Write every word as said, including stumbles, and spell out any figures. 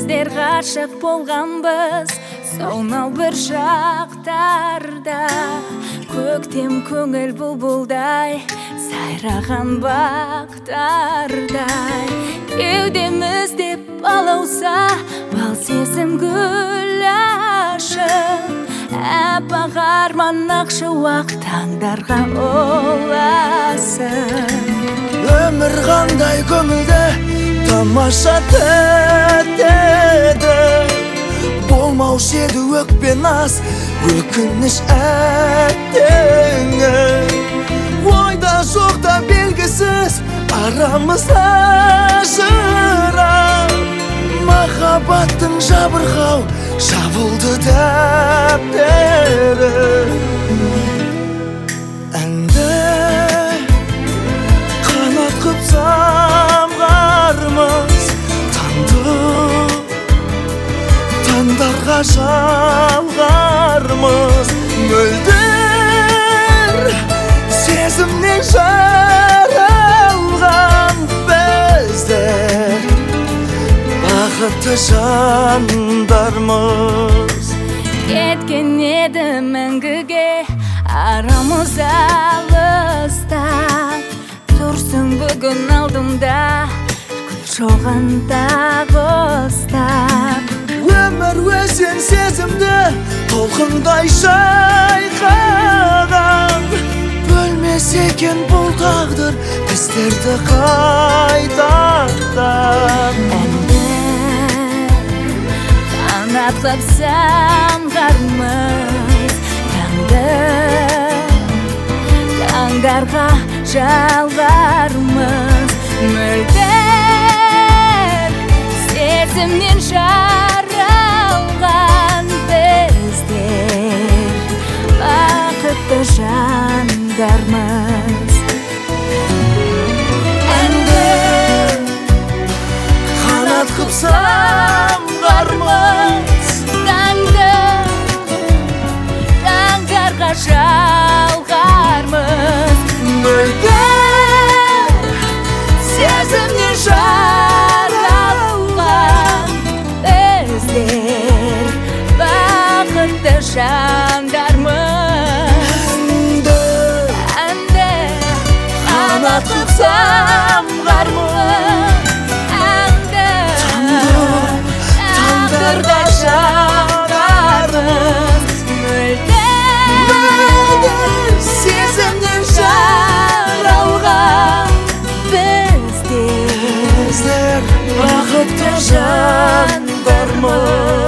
Біздер ғашық болғанбыз сонау бір шақтарда. Көктем көңіл бұлбұлдай сайраған бақтардай. Кеудемізде балауса бал сезім гүл ашып. Әппақ арман ақшы уақ таңдарға оласың. Өмір қандай көңілді тамаша тәттеді. Болмаушы еді өкпе наз өкініш әттеңі. Ойда жоқта белгісіз арамызда жырақ. Махаббаттың жабырқау жабылды дәптері. Әнді қанат қып самғармыз танды, таңдарға жалғармыз. Мөлдір сезімнен жаралған біздер бақытты жандармыз. Кеткен еді мәңгіге арамыз алыстап. Тұрсың бүгін алдымда гүл шоғанда ұстап. Өмір өзен сезімді толқындай шайқаған. Бөлмес екен бұл тағдыр біздерді қайтардан. Қанат қып самғармыз таңды, таңдарға жалғармыз. Мөлдір сезімнен жаралған біздер бақытты жандармыз. Әнді қанат қып самғармыз таңды, таңдарға жалғармыз. Мөлдір сезімнен жаралған біздер бақытты жандармыз. Әнді қанат қып самғармыз таңдарға жалғармыз. мөлдір сезімнен жаралған біздер бақытты жандармыз.